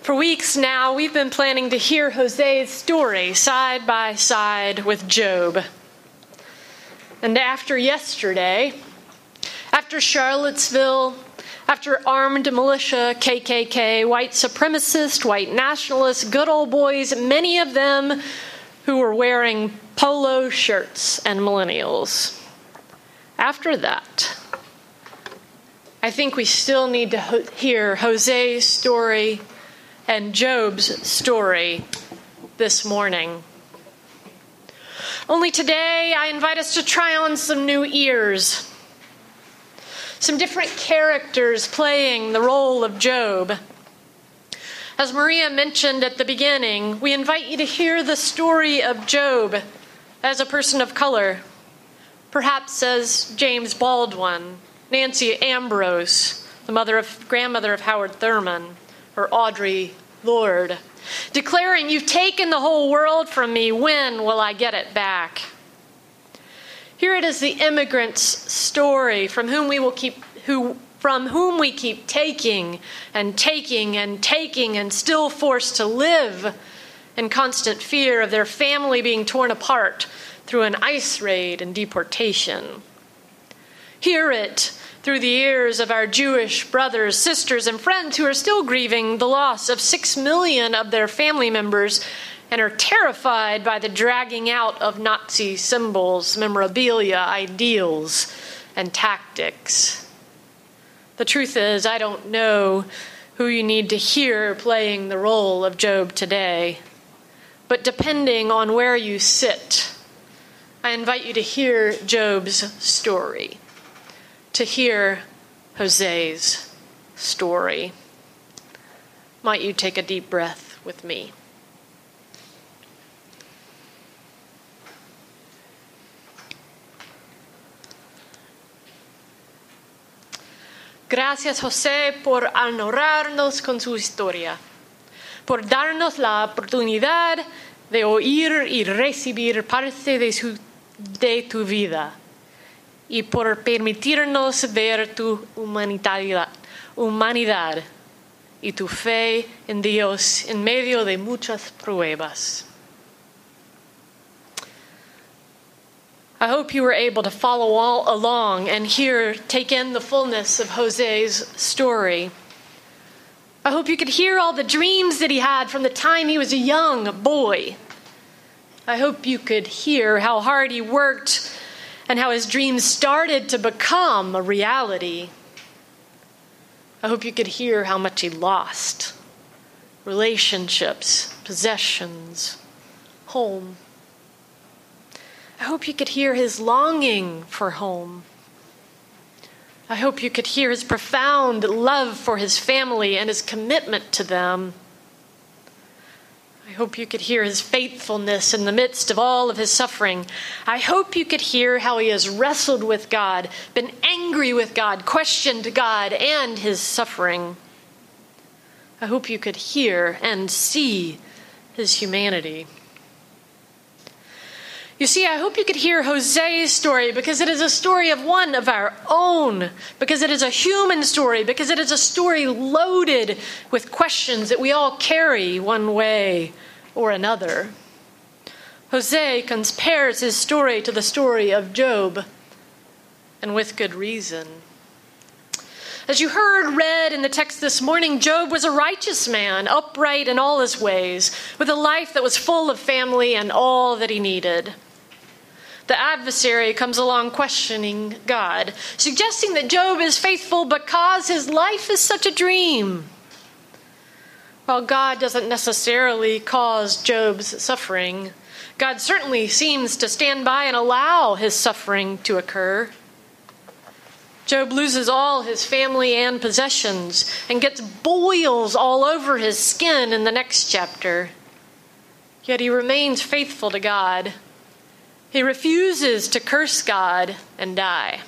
For weeks now, we've been planning to hear Hosea's story side by side with Job. And after yesterday, after Charlottesville, after armed militia, KKK, white supremacist, white nationalist, good old boys, many of them who were wearing polo shirts and millennials. After that, I think we still need to hear Hosea's story and Job's story this morning. Only today, I invite us to try on some new ears. Some different characters playing the role of Job. As Maria mentioned at the beginning, we invite you to hear the story of Job as a person of color, perhaps as James Baldwin, Nancy Ambrose, the grandmother of Howard Thurman, or Audre Lorde, declaring, "You've taken the whole world from me, when will I get it back?" Here it is, the immigrant's story from whom we keep taking and taking and taking, and still forced to live in constant fear of their family being torn apart through an ICE raid and deportation. Hear it through the ears of our Jewish brothers, sisters, and friends who are still grieving the loss of 6 million of their family members and are terrified by the dragging out of Nazi symbols, memorabilia, ideals, and tactics. The truth is, I don't know who you need to hear playing the role of Job today, but depending on where you sit, I invite you to hear Job's story, to hear Hosea's story. Might you take a deep breath with me? Gracias, José, por honrarnos con su historia, por darnos la oportunidad de oír y recibir parte de tu vida, y por permitirnos ver tu humanidad y tu fe en Dios en medio de muchas pruebas. I hope you were able to follow all along and take in the fullness of Hosea's story. I hope you could hear all the dreams that he had from the time he was a young boy. I hope you could hear how hard he worked and how his dreams started to become a reality. I hope you could hear how much he lost. Relationships, possessions, home. I hope you could hear his longing for home. I hope you could hear his profound love for his family and his commitment to them. I hope you could hear his faithfulness in the midst of all of his suffering. I hope you could hear how he has wrestled with God, been angry with God, questioned God and his suffering. I hope you could hear and see his humanity. You see, I hope you could hear Hosea's story because it is a story of one of our own, because it is a human story, because it is a story loaded with questions that we all carry one way or another. Hosea compares his story to the story of Job, and with good reason. As you read in the text this morning, Job was a righteous man, upright in all his ways, with a life that was full of family and all that he needed. The adversary comes along questioning God, suggesting that Job is faithful because his life is such a dream. While God doesn't necessarily cause Job's suffering, God certainly seems to stand by and allow his suffering to occur. Job loses all his family and possessions and gets boils all over his skin in the next chapter. Yet he remains faithful to God. He refuses to curse God and die.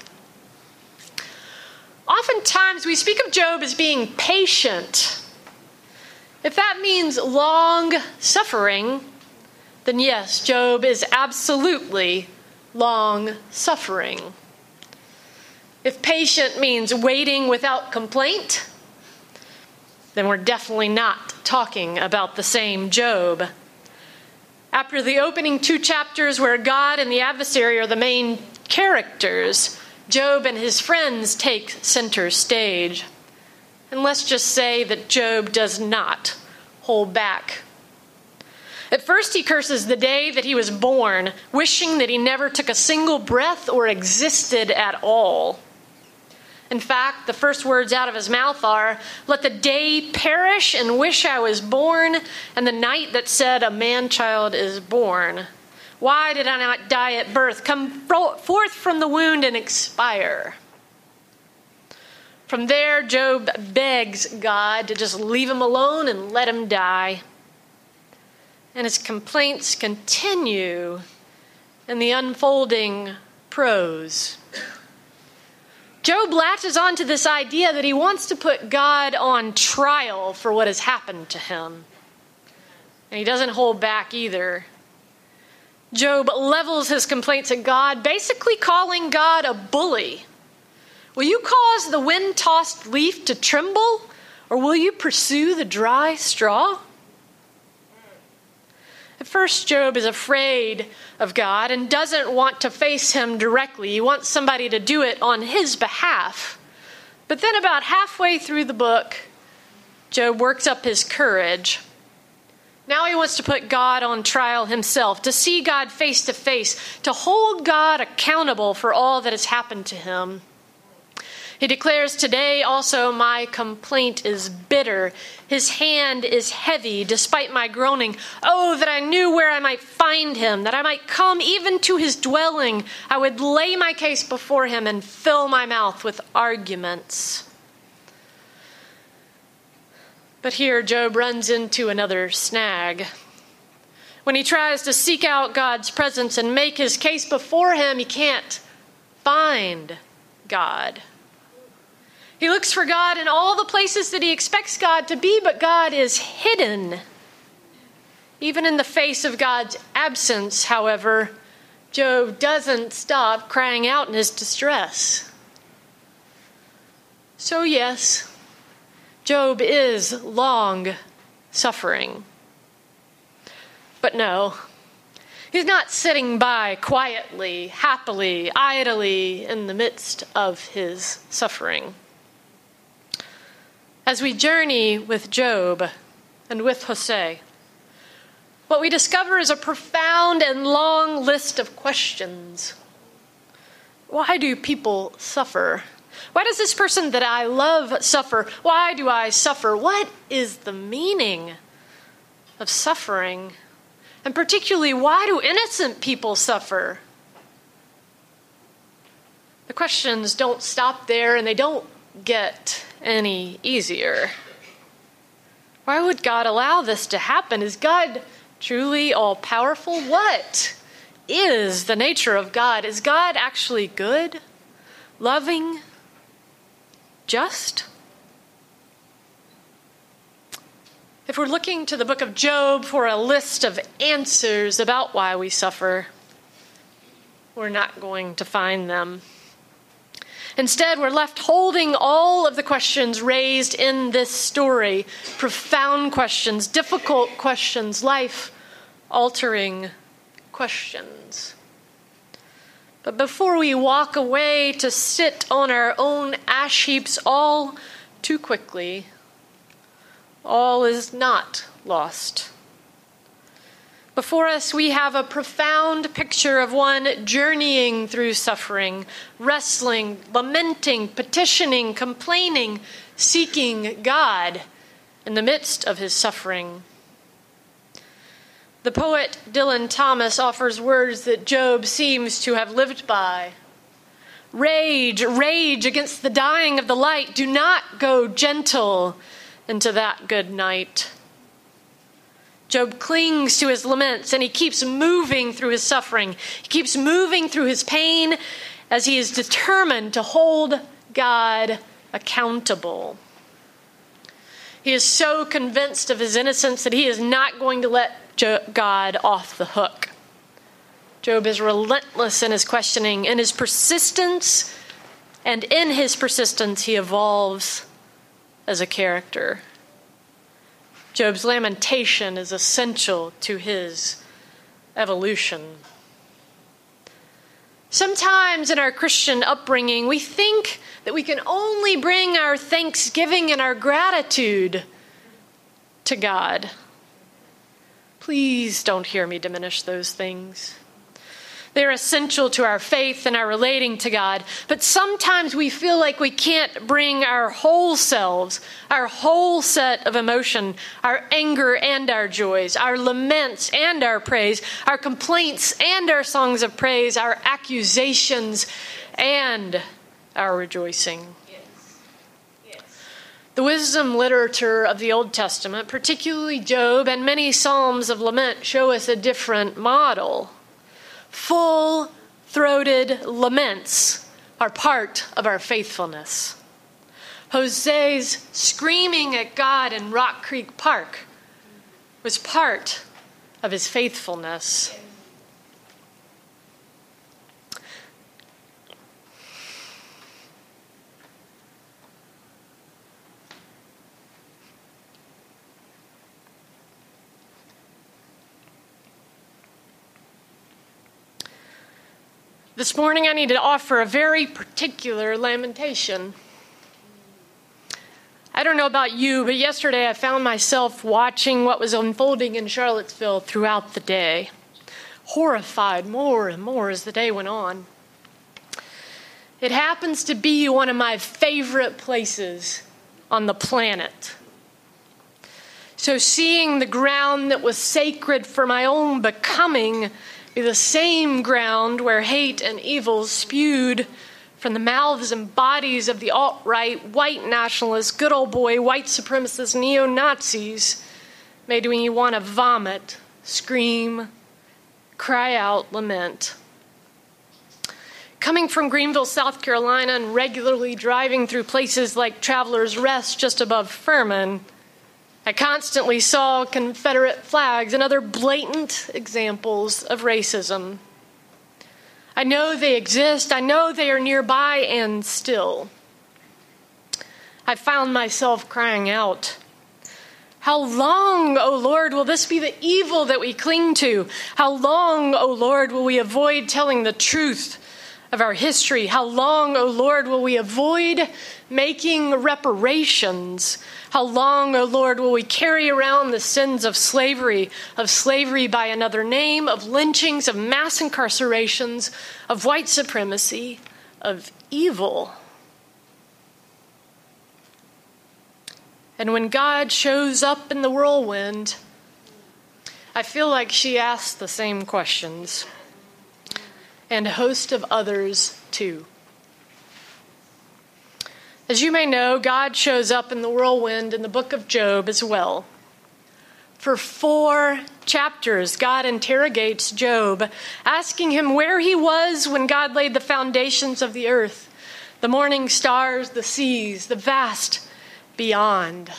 Oftentimes we speak of Job as being patient. If that means long suffering, then yes, Job is absolutely long suffering. If patient means waiting without complaint, then we're definitely not talking about the same Job. After the opening 2 chapters where God and the adversary are the main characters, Job and his friends take center stage. And let's just say that Job does not hold back. At first, he curses the day that he was born, wishing that he never took a single breath or existed at all. In fact, the first words out of his mouth are, "Let the day perish and wish I was born, and the night that said a man-child is born. Why did I not die at birth? Come forth from the wound and expire." From there, Job begs God to just leave him alone and let him die. And his complaints continue in the unfolding prose. Job latches onto this idea that he wants to put God on trial for what has happened to him. And he doesn't hold back either. Job levels his complaints at God, basically calling God a bully. Will you cause the wind-tossed leaf to tremble, or will you pursue the dry straw? At first, Job is afraid of God and doesn't want to face him directly. He wants somebody to do it on his behalf. But then about halfway through the book, Job works up his courage. Now he wants to put God on trial himself, to see God face to face, to hold God accountable for all that has happened to him. He declares, "Today also my complaint is bitter. His hand is heavy despite my groaning. Oh, that I knew where I might find him, that I might come even to his dwelling. I would lay my case before him and fill my mouth with arguments." But here Job runs into another snag. When he tries to seek out God's presence and make his case before him, he can't find God. He looks for God in all the places that he expects God to be, but God is hidden. Even in the face of God's absence, however, Job doesn't stop crying out in his distress. So yes, Job is long suffering. But no, he's not sitting by quietly, happily, idly in the midst of his suffering. As we journey with Job and with Hosea, what we discover is a profound and long list of questions. Why do people suffer? Why does this person that I love suffer? Why do I suffer? What is the meaning of suffering? And particularly, why do innocent people suffer? The questions don't stop there, and they don't get any easier. Why would God allow this to happen? Is God truly all-powerful? What is the nature of God? Is God actually good, loving, just? If we're looking to the book of Job for a list of answers about why we suffer, we're not going to find them. Instead, we're left holding all of the questions raised in this story. Profound questions, difficult questions, life-altering questions. But before we walk away to sit on our own ash heaps all too quickly, all is not lost. Before us, we have a profound picture of one journeying through suffering, wrestling, lamenting, petitioning, complaining, seeking God in the midst of his suffering. The poet Dylan Thomas offers words that Job seems to have lived by. Rage, rage against the dying of the light. Do not go gentle into that good night. Job clings to his laments, and he keeps moving through his suffering. He keeps moving through his pain as he is determined to hold God accountable. He is so convinced of his innocence that he is not going to let God off the hook. Job is relentless in his questioning, in his persistence, and in his persistence he evolves as a character. Job's lamentation is essential to his evolution. Sometimes in our Christian upbringing, we think that we can only bring our thanksgiving and our gratitude to God. Please don't hear me diminish those things. They're essential to our faith and our relating to God. But sometimes we feel like we can't bring our whole selves, our whole set of emotion, our anger and our joys, our laments and our praise, our complaints and our songs of praise, our accusations and our rejoicing. The wisdom literature of the Old Testament, particularly Job and many Psalms of lament, show us a different model. Full-throated laments are part of our faithfulness. Jose's screaming at God in Rock Creek Park was part of his faithfulness. This morning I need to offer a very particular lamentation. I don't know about you, but yesterday I found myself watching what was unfolding in Charlottesville throughout the day, horrified more and more as the day went on. It happens to be one of my favorite places on the planet. So seeing the ground that was sacred for my own becoming be the same ground where hate and evil spewed from the mouths and bodies of the alt-right, white nationalists, good old boy, white supremacists, neo-Nazis made me want to vomit, scream, cry out, lament. Coming from Greenville, South Carolina, and regularly driving through places like Travelers Rest just above Furman, I constantly saw Confederate flags and other blatant examples of racism. I know they exist. I know they are nearby, and still, I found myself crying out, "How long, O Lord, will this be the evil that we cling to? How long, O Lord, will we avoid telling the truth of our history? How long, O Lord, will we avoid making reparations? How long, O Lord, will we carry around the sins of slavery by another name, of lynchings, of mass incarcerations, of white supremacy, of evil?" And when God shows up in the whirlwind, I feel like she asks the same questions, and a host of others too. As you may know, God shows up in the whirlwind in the book of Job as well. For 4 chapters, God interrogates Job, asking him where he was when God laid the foundations of the earth, the morning stars, the seas, the vast beyond.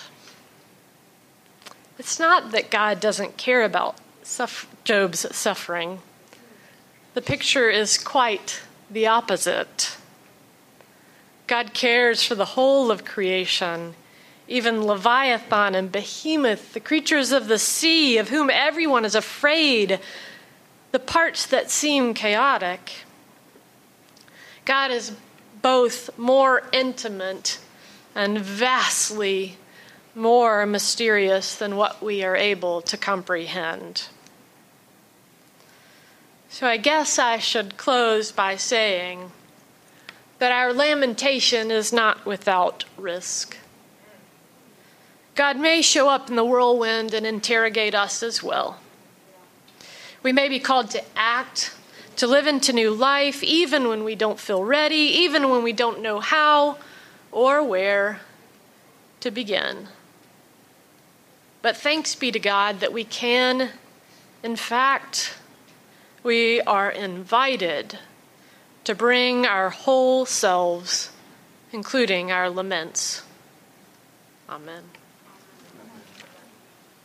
It's not that God doesn't care about Job's suffering. The picture is quite the opposite. God cares for the whole of creation, even Leviathan and Behemoth, the creatures of the sea, of whom everyone is afraid, the parts that seem chaotic. God is both more intimate and vastly more mysterious than what we are able to comprehend. So I guess I should close by saying that our lamentation is not without risk. God may show up in the whirlwind and interrogate us as well. We may be called to act, to live into new life, even when we don't feel ready, even when we don't know how or where to begin. But thanks be to God that we can, in fact, we are invited to bring our whole selves, including our laments. Amen.